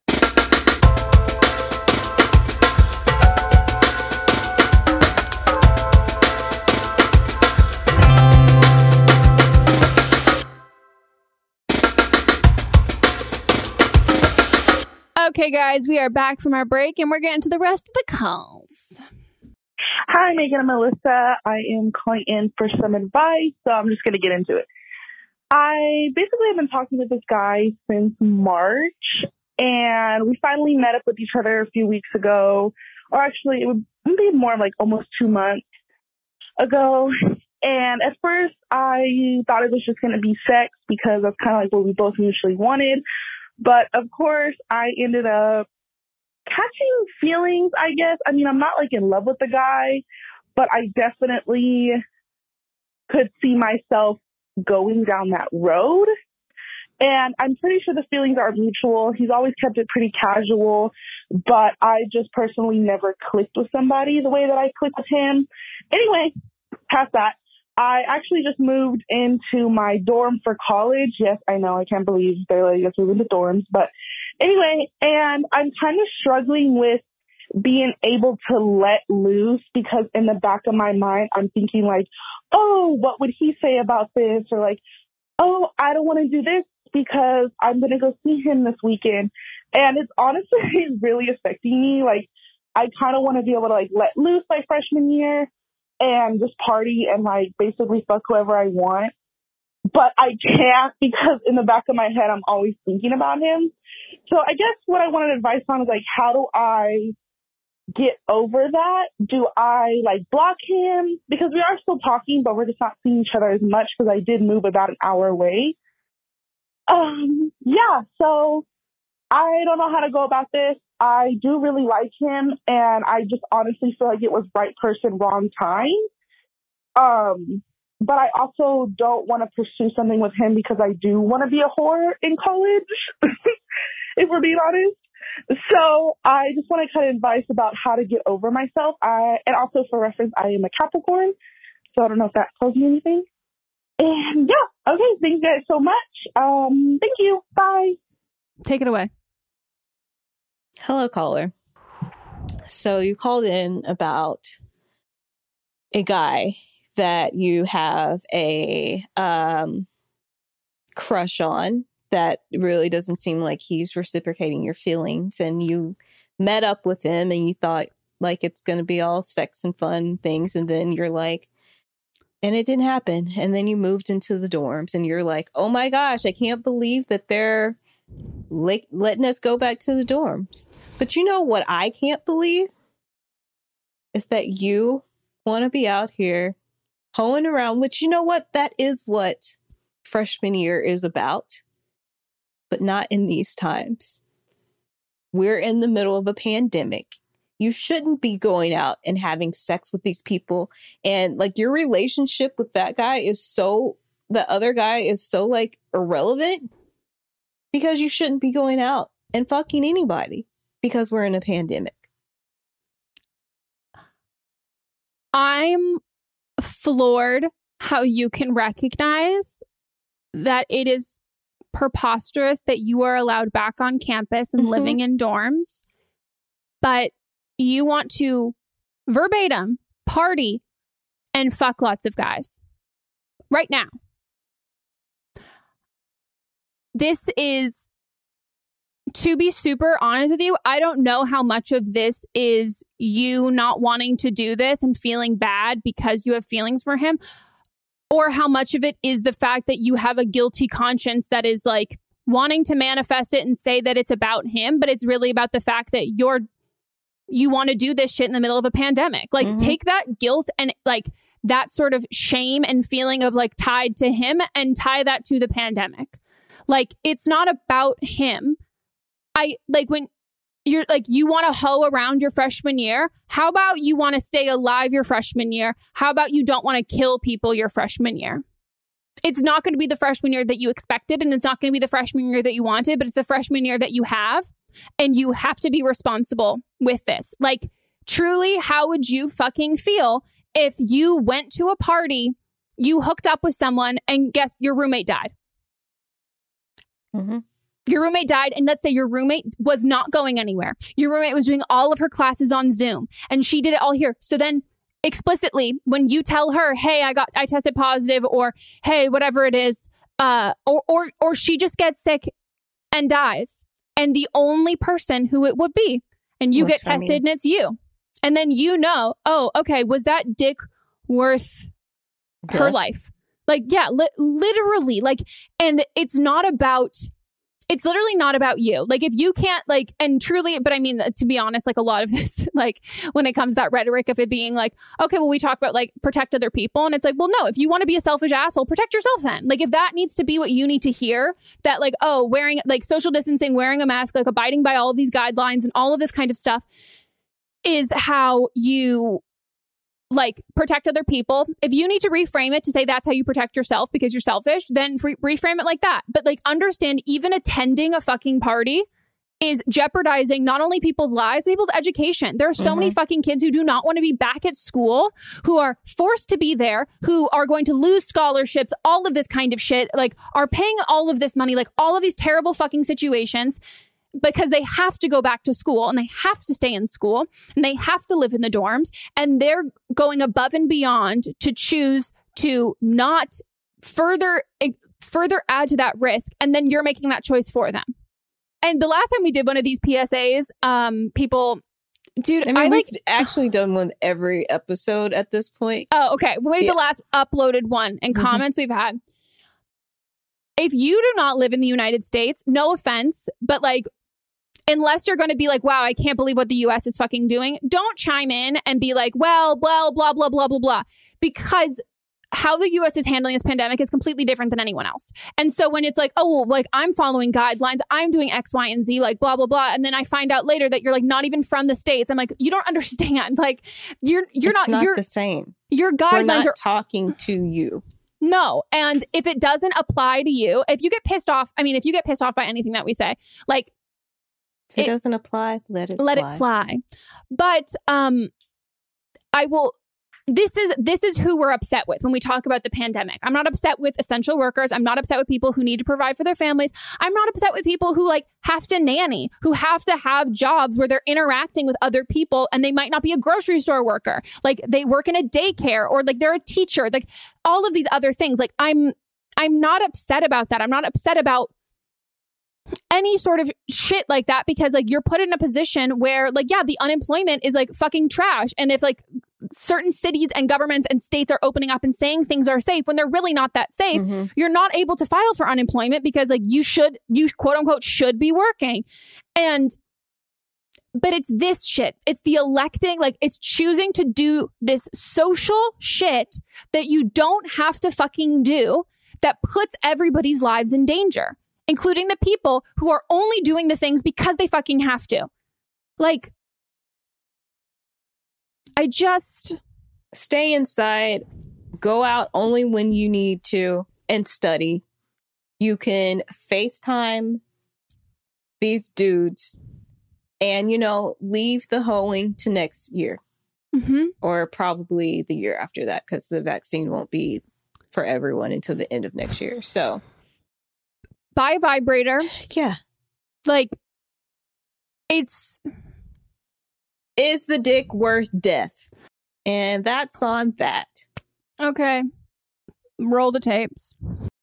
Okay, guys, we are back from our break and we're getting to the rest of the calls. Hi, Megan and Melissa. I am calling in for some advice, so I'm just going to get into it. I basically have been talking with this guy since March, and we finally met up with each other a few weeks ago, or actually it would be more like almost two months ago. And at first I thought it was just going to be sex because that's kind of like what we both mutually wanted. But of course, I ended up catching feelings, I guess. I mean, I'm not like in love with the guy, but I definitely could see myself going down that road. And I'm pretty sure the feelings are mutual. He's always kept it pretty casual, but I just personally never clicked with somebody the way that I clicked with him. Anyway, past that. I actually just moved into my dorm for college. Yes, I know. I can't believe they're letting us move into dorms. But anyway, and I'm kind of struggling with being able to let loose because in the back of my mind, I'm thinking like, oh, what would he say about this? Or like, oh, I don't want to do this because I'm going to go see him this weekend. And it's honestly really affecting me. Like, I kind of want to be able to like let loose my freshman year and just party and like basically fuck whoever I want. But I can't because in the back of my head, I'm always thinking about him. So I guess what I wanted advice on is like, how do I get over that? Do I like block him? Because we are still talking, but we're just not seeing each other as much because I did move about an hour away. Um, yeah, so I don't know how to go about this. I do really like him, and I just honestly feel like it was right person, wrong time. Um, but I also don't want to pursue something with him because I do want to be a whore in college, if we're being honest. So I just want to kind of advice about how to get over myself. I, and also for reference, I am a Capricorn, so I don't know if that tells you anything. And yeah, okay, thank you guys so much. Um, thank you. Bye. Take it away. Hello, caller. So you called in about a guy that you have a um, crush on that really doesn't seem like he's reciprocating your feelings. And you met up with him and you thought like it's going to be all sex and fun things. And then you're like, and it didn't happen. And then you moved into the dorms and you're like, oh my gosh, I can't believe that they're Let, letting us go back to the dorms. But you know what I can't believe is that you want to be out here hoeing around, which you know what? That is what freshman year is about, but not in these times. We're in the middle of a pandemic. You shouldn't be going out and having sex with these people. And like your relationship with that guy is so, the other guy is so like irrelevant. Because you shouldn't be going out and fucking anybody because we're in a pandemic. I'm floored how you can recognize that it is preposterous that you are allowed back on campus and mm-hmm. living in dorms, but you want to verbatim party and fuck lots of guys right now. This is, to be super honest with you, I don't know how much of this is you not wanting to do this and feeling bad because you have feelings for him, or how much of it is the fact that you have a guilty conscience that is like wanting to manifest it and say that it's about him, but it's really about the fact that you're you want to do this shit in the middle of a pandemic. Like mm-hmm. take that guilt and like that sort of shame and feeling of like tied to him and tie that to the pandemic. Like, it's not about him. I like when you're like, you want to hoe around your freshman year. How about you want to stay alive your freshman year? How about you don't want to kill people your freshman year? It's not going to be the freshman year that you expected, and it's not going to be the freshman year that you wanted, but it's the freshman year that you have, and you have to be responsible with this. Like, truly, how would you fucking feel if you went to a party, you hooked up with someone, and guess your roommate died? Mm-hmm. Your roommate died, and let's say your roommate was not going anywhere. Your roommate was doing all of her classes on Zoom, and she did it all here. So then explicitly, when you tell her, hey, I got, I tested positive, or hey, whatever it is, uh, or, or, or she just gets sick and dies, and the only person who it would be, and you Was get tested and it's you. And then you know, oh, okay, was that dick worth Death? her life? Like, yeah, li- literally, like, and it's not about, it's literally not about you. Like, if you can't, like, and truly, but I mean, to be honest, like a lot of this, like when it comes to that rhetoric of it being like, okay, well, we talk about like protect other people. And it's like, well, no, if you want to be a selfish asshole, protect yourself then. Like, if that needs to be what you need to hear, that like, oh, wearing like social distancing, wearing a mask, like abiding by all of these guidelines and all of this kind of stuff is how you like protect other people. If you need to reframe it to say that's how you protect yourself because you're selfish, then re- reframe it like that. But like understand, even attending a fucking party is jeopardizing not only people's lives, people's education. There are so Mm-hmm. many fucking kids who do not want to be back at school, who are forced to be there, who are going to lose scholarships, all of this kind of shit, like are paying all of this money, like all of these terrible fucking situations, because they have to go back to school and they have to stay in school and they have to live in the dorms, and they're going above and beyond to choose to not further further add to that risk, and then you're making that choice for them. And the last time we did one of these P S As, um, people, dude, I mean, I we've like actually done one every episode at this point. Oh, okay. Well, maybe Yeah. the last uploaded one and Mhm. comments we've had. If you do not live in the United States, no offense, but like, unless you're going to be like, wow, I can't believe what the U S is fucking doing, don't chime in and be like, well, well, blah, blah, blah, blah, blah. Because how the U S is handling this pandemic is completely different than anyone else. And so when it's like, oh, well, like I'm following guidelines, I'm doing X, Y, and Z, like blah, blah, blah. And then I find out later that you're like not even from the States. I'm like, you don't understand. Like you're, you're it's not, not you're the same. Your guidelines We're not are talking to you. no. And if it doesn't apply to you, if you get pissed off, I mean, if you get pissed off by anything that we say, like, If it, It- doesn't apply, let it let fly. it fly. But um, I will. This is this is who we're upset with when we talk about the pandemic. I'm not upset with essential workers. I'm not upset with people who need to provide for their families. I'm not upset with people who like have to nanny, who have to have jobs where they're interacting with other people, and they might not be a grocery store worker. Like they work in a daycare, or like they're a teacher. Like all of these other things. Like I'm I'm not upset about that. I'm not upset about any sort of shit like that, because like you're put in a position where like, yeah, the unemployment is like fucking trash. And if like certain cities and governments and states are opening up and saying things are safe when they're really not that safe, Mm-hmm. you're not able to file for unemployment because like you should, you quote unquote should be working. And but it's this shit. It's the electing, like it's choosing to do this social shit that you don't have to fucking do, that puts everybody's lives in danger, including the people who are only doing the things because they fucking have to. Like, I just... Stay inside, go out only when you need to, and study. You can FaceTime these dudes and, you know, leave the hoeing to next year. Mm-hmm. Or probably the year after that, because the vaccine won't be for everyone until the end of next year. So... buy a vibrator. Yeah. Like, it's... Is the dick worth death? And that's on that. Okay. Roll the tapes.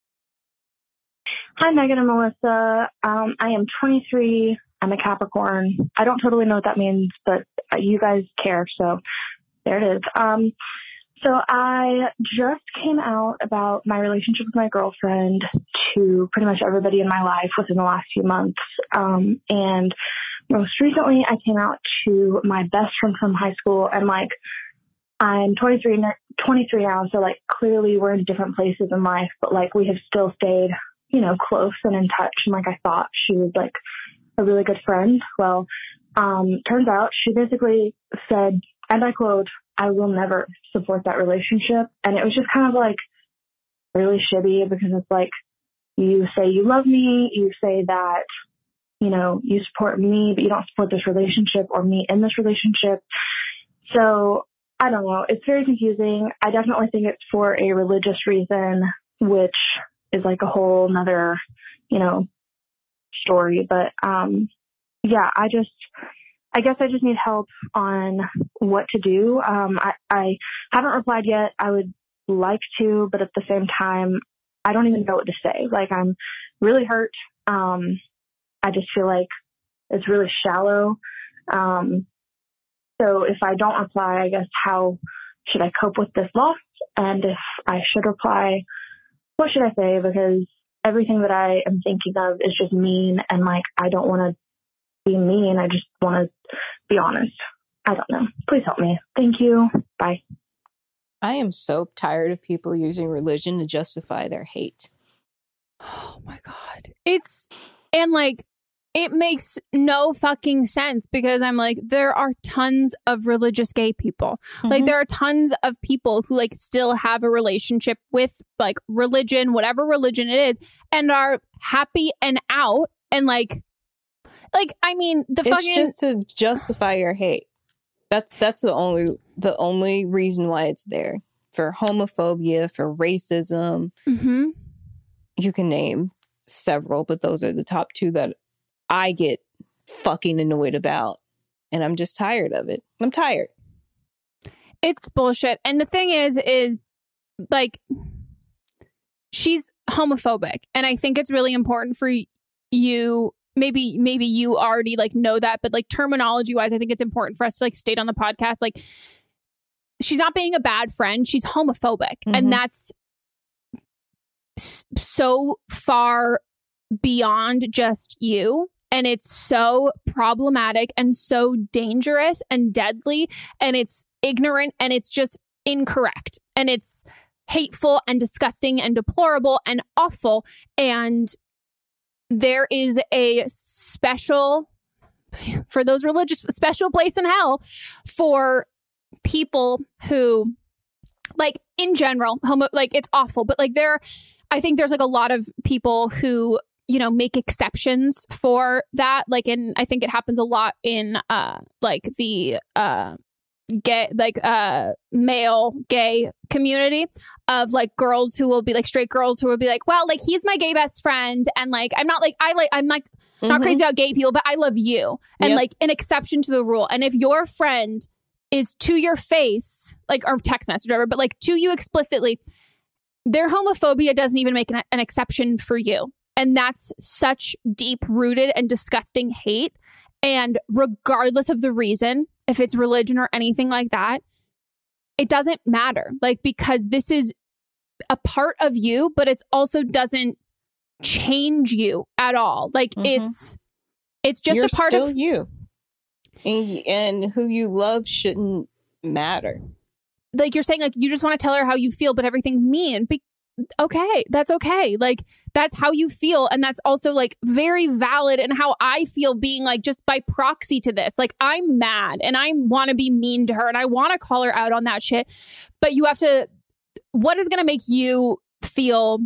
Hi, Megan and Melissa. Um, I am twenty-three. I'm a Capricorn. I don't totally know what that means, but you guys care, so there it is. Um, so I just came out about my relationship with my girlfriend to pretty much everybody in my life within the last few months. Um, and most recently, I came out to my best friend from high school, and like, I'm twenty-three, twenty-three now, so like clearly we're in different places in life, but like we have still stayed, you know, close and in touch. And like I thought she was like a really good friend. Well, um, turns out she basically said, and I quote, "I will never support that relationship." And it was just kind of like, really shitty because it's like, you say you love me, you say that, you know, you support me, but you don't support this relationship or me in this relationship. So I don't know. It's very confusing. I definitely think it's for a religious reason, which is like a whole nother, you know, story. But um, yeah, I just, I guess I just need help on what to do. Um, I, I haven't replied yet. I would like to, but at the same time, I don't even know what to say. Like, I'm really hurt. Um, I just feel like it's really shallow. Um, so if I don't reply, I guess how should I cope with this loss? And if I should reply, what should I say? Because everything that I am thinking of is just mean. And like, I don't want to be mean. I just want to be honest. I don't know. Please help me. Thank you. Bye. I am so tired of people using religion to justify their hate. Oh my God. It's, and like, it makes no fucking sense because I'm like, there are tons of religious gay people. Mm-hmm. Like, there are tons of people who like still have a relationship with like religion, whatever religion it is, and are happy and out. And like, like, I mean, the it's fucking. It's just to justify your hate. That's that's the only the only reason why it's there. For homophobia, for racism. Mm-hmm. You can name several, but those are the top two that I get fucking annoyed about. And I'm just tired of it. I'm tired. It's bullshit. And the thing is, is like, she's homophobic. And I think it's really important for you. Maybe, maybe you already like know that, but like terminology wise, I think it's important for us to like state on the podcast, like, she's not being a bad friend. She's homophobic. Mm-hmm. And that's s- so far beyond just you. And it's so problematic and so dangerous and deadly. And it's ignorant and it's just incorrect. And it's hateful and disgusting and deplorable and awful. And there is a special, for those religious, special place in hell for people who, like, in general, homo, like, it's awful. But like, there, I think there's like a lot of people who, you know, make exceptions for that. Like, and I think it happens a lot in uh, like the uh, gay, like uh, male gay community of like girls who will be like straight girls who will be like, well, like, he's my gay best friend. And like, I'm not like, I like, I'm like mm-hmm. not crazy about gay people, but I love you. And yep. like an exception to the rule. And if your friend is to your face, like, or text message or whatever, but like to you explicitly, their homophobia doesn't even make an, an exception for you. And that's such deep rooted and disgusting hate. And regardless of the reason, if it's religion or anything like that, it doesn't matter. Like, because this is a part of you, but it also doesn't change you at all. Like mm-hmm. it's, it's just You're a part still of you. And, and who you love shouldn't matter. Like, you're saying, like, you just want to tell her how you feel, but everything's mean. Be- okay, that's okay. Like, that's how you feel. And that's also like very valid and how I feel being like just by proxy to this. Like, I'm mad and I want to be mean to her and I want to call her out on that shit. But you have to, what is going to make you feel,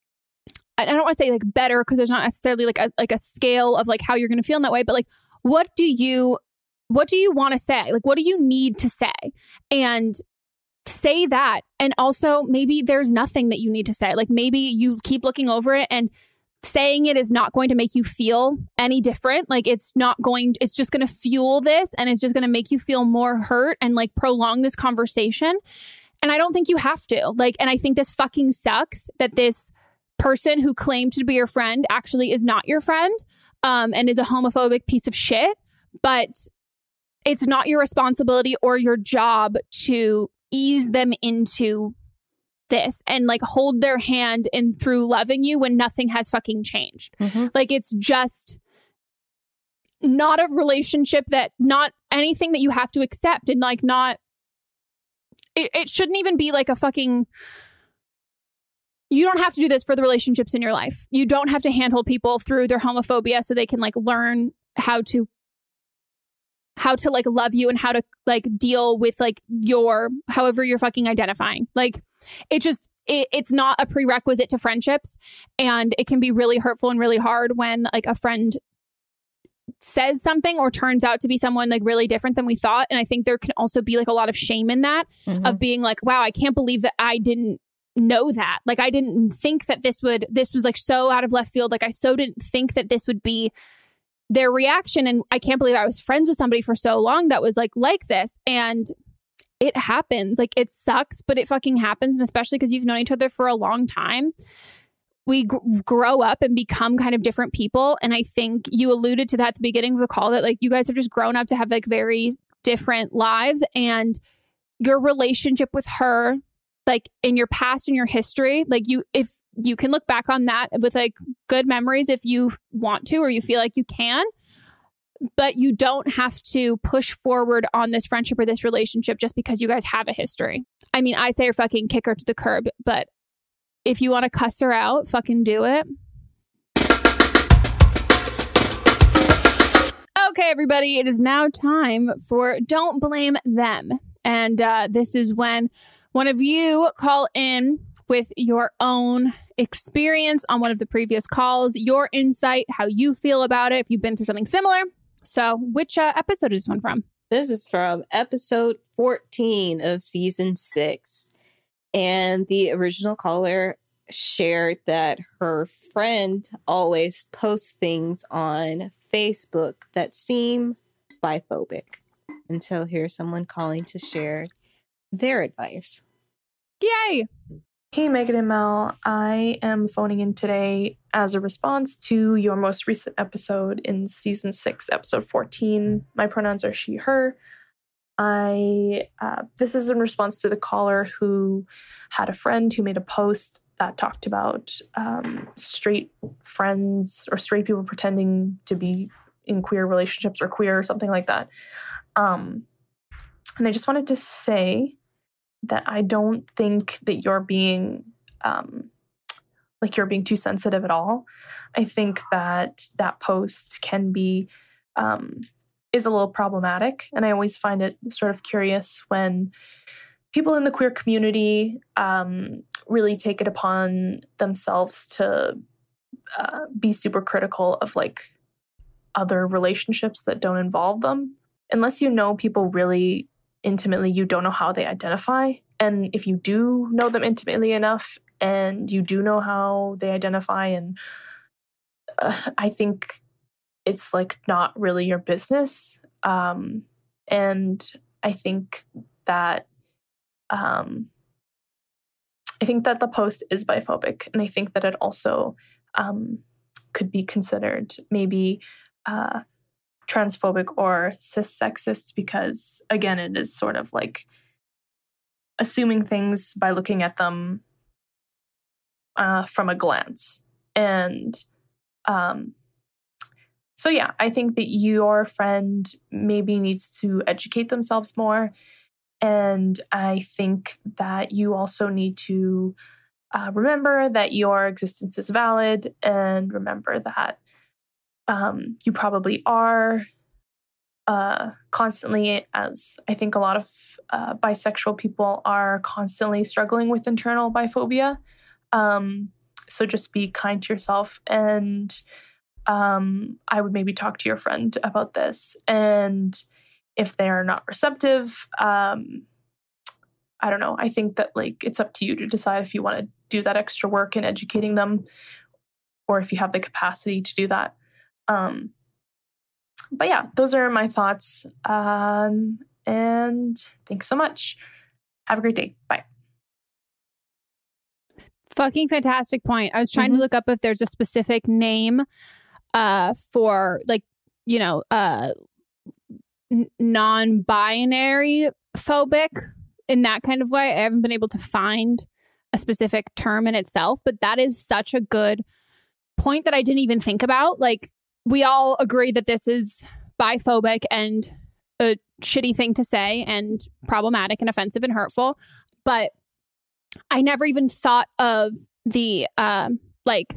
I don't want to say like better because there's not necessarily like a, like a scale of like how you're going to feel in that way. But like, what do you, what do you want to say? Like, what do you need to say? And say that. And also maybe there's nothing that you need to say. Like, maybe you keep looking over it and saying it is not going to make you feel any different. Like, it's not going, it's just going to fuel this and it's just going to make you feel more hurt and like prolong this conversation. And I don't think you have to. Like, and I think this fucking sucks that this person who claimed to be your friend actually is not your friend um, and is a homophobic piece of shit. But it's not your responsibility or your job to ease them into this and like hold their hand in through loving you when nothing has fucking changed. Mm-hmm. Like, it's just not a relationship that, not anything that you have to accept, and like not, it, it shouldn't even be like a fucking, you don't have to do this for the relationships in your life. You don't have to handhold people through their homophobia so they can like learn how to how to like love you and how to like deal with like your, however you're fucking identifying. Like, it just, it, it's not a prerequisite to friendships. And it can be really hurtful and really hard when like a friend says something or turns out to be someone like really different than we thought. And I think there can also be like a lot of shame in that mm-hmm. of being like, wow, I can't believe that I didn't know that. Like, I didn't think that this would, this was like so out of left field. Like, I so didn't think that this would be their reaction. And I can't believe I was friends with somebody for so long that was like, like this. And it happens. Like, it sucks, but it fucking happens. And especially because you've known each other for a long time. We g- grow up and become kind of different people. And I think you alluded to that at the beginning of the call that like you guys have just grown up to have like very different lives, and your relationship with her, like in your past and your history, like you, if you can look back on that with like good memories, if you want to, or you feel like you can, but you don't have to push forward on this friendship or this relationship just because you guys have a history. I mean, I say fucking kick her to the curb, but if you want to cuss her out, fucking do it. Okay, everybody, it is now time for Don't Blame Them. And uh, this is when one of you call in with your own experience on one of the previous calls, your insight, how you feel about it, if you've been through something similar. So which uh, episode is this one from? This is from episode fourteen of season six. And the original caller shared that her friend always posts things on Facebook that seem biphobic. And so here's someone calling to share their advice. Yay! Hey, Megan and Mel. I am phoning in today as a response to your most recent episode in season six, episode fourteen. My pronouns are she, her. I uh, this is in response to the caller who had a friend who made a post that talked about um, straight friends or straight people pretending to be in queer relationships or queer or something like that. Um, and I just wanted to say that I don't think that you're being um, like you're being too sensitive at all. I think that that post can be um, is a little problematic, and I always find it sort of curious when people in the queer community um, really take it upon themselves to uh, be super critical of like other relationships that don't involve them. Unless you know people really intimately, you don't know how they identify. And if you do know them intimately enough and you do know how they identify, and uh, I think it's like not really your business. Um, and I think that Um, I think that the post is biphobic, and I think that it also um, could be considered maybe uh, transphobic or cis-sexist because, again, it is sort of like assuming things by looking at them uh, from a glance. And um, so, yeah, I think that your friend maybe needs to educate themselves more. And I think that you also need to uh, remember that your existence is valid, and remember that um, you probably are uh, constantly, as I think a lot of uh, bisexual people are constantly struggling with internal biphobia. Um, so just be kind to yourself, and um, I would maybe talk to your friend about this. And if they're not receptive, um, I don't know. I think that like it's up to you to decide if you want to do that extra work in educating them, or if you have the capacity to do that. Um, but yeah, those are my thoughts. Um, and thanks so much. Have a great day. Bye. Fucking fantastic point. I was trying Mm-hmm. to look up if there's a specific name uh, for like, you know, uh, n- non-binary phobic in that kind of way. I haven't been able to find a specific term in itself, but that is such a good point that I didn't even think about. Like, we all agree that this is biphobic and a shitty thing to say and problematic and offensive and hurtful, but I never even thought of the um, like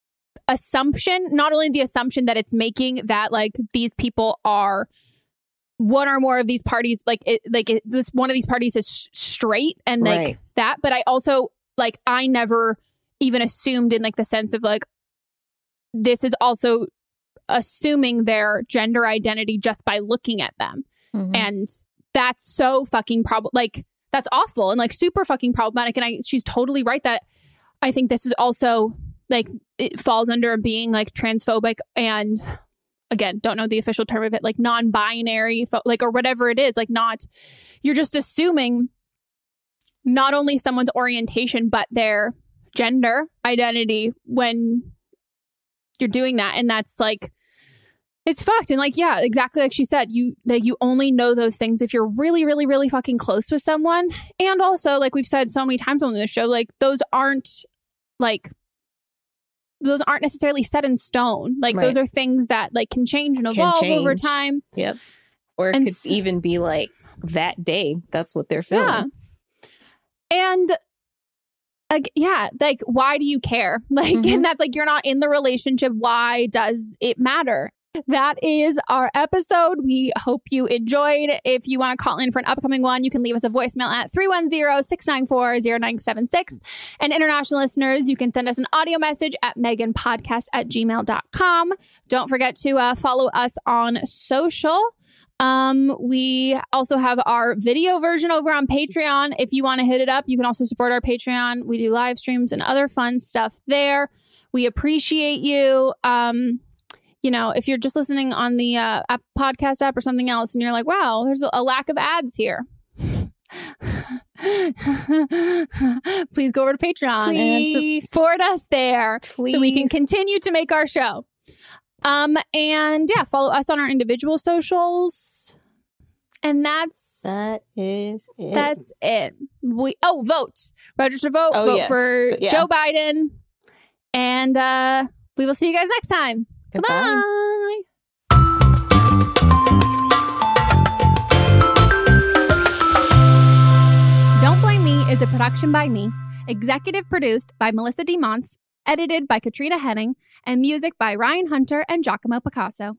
assumption, not only the assumption that it's making that like these people are one or more of these parties, like it, like it, this one of these parties is straight and like Right. that. But I also like I never even assumed in like the sense of like this is also assuming their gender identity just by looking at them, Mhm. and that's so fucking prob like that's awful and like super fucking problematic. And I she's totally right that I think this is also like it falls under being like transphobic and. Again, don't know the official term of it, like non-binary, fo- like, or whatever it is, like not, you're just assuming not only someone's orientation, but their gender identity when you're doing that. And that's like, it's fucked. And like, yeah, exactly like she said, you, like, you only know those things if you're really, really, really fucking close with someone. And also, like we've said so many times on this show, like those aren't like, those aren't necessarily set in stone. Like Right. those are things that like can change and Can evolve over change. time. Yep. Or it And could s- even be like that day. That's what they're feeling. Yeah. And like, yeah, like, why do you care? Like, Mhm. and that's like, you're not in the relationship. Why does it matter? That is our episode. We hope you enjoyed. If you want to call in for an upcoming one, you can leave us a voicemail at three one zero, six nine four, zero nine seven six. And international listeners, you can send us an audio message at meganpodcast at gmail dot com. Don't forget to uh, follow us on social. Um, we also have our video version over on Patreon. If you want to hit it up, you can also support our Patreon. We do live streams and other fun stuff there. We appreciate you. Um, you know, if you're just listening on the uh, app, podcast app or something else, and you're like, wow, there's a, a lack of ads here. Please go over to Patreon Please. and support us there so we can Please. continue to make our show. Um, and yeah, follow us on our individual socials. And that's That is it. that's it. We oh vote. Register vote. Oh, vote yes. for Yeah. Joe Biden. And uh we will see you guys next time. Goodbye. Goodbye. Don't Blame Me is a production by me, executive produced by Melissa DeMonts, edited by Katrina Henning, and music by Ryan Hunter and Giacomo Picasso.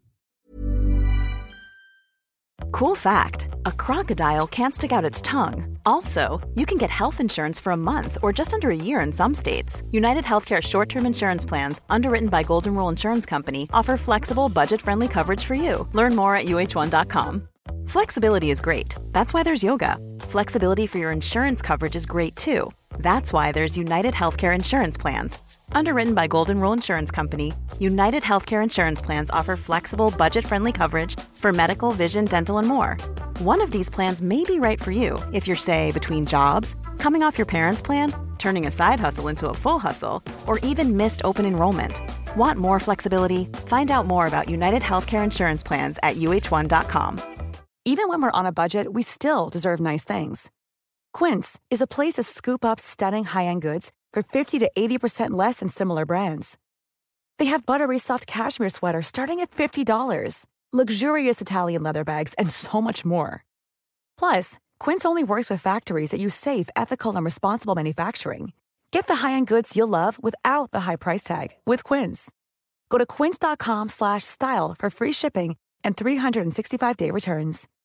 Cool fact, a crocodile can't stick out its tongue. Also, you can get health insurance for a month or just under a year in some states. United Healthcare short-term insurance plans, underwritten by Golden Rule Insurance Company, offer flexible, budget-friendly coverage for you. Learn more at U H one dot com. Flexibility is great. That's why there's yoga. Flexibility for your insurance coverage is great too. That's why there's United Healthcare Insurance Plans. Underwritten by Golden Rule Insurance Company, United Healthcare Insurance Plans offer flexible, budget-friendly coverage for medical, vision, dental, and more. One of these plans may be right for you if you're, say, between jobs, coming off your parents' plan, turning a side hustle into a full hustle, or even missed open enrollment. Want more flexibility? Find out more about United Healthcare Insurance Plans at U H one dot com. Even when we're on a budget, we still deserve nice things. Quince is a place to scoop up stunning high-end goods for fifty to eighty percent less than similar brands. They have buttery soft cashmere sweaters starting at fifty dollars, luxurious Italian leather bags, and so much more. Plus, Quince only works with factories that use safe, ethical, and responsible manufacturing. Get the high-end goods you'll love without the high price tag with Quince. Go to quince dot com slash style for free shipping and three sixty-five day returns.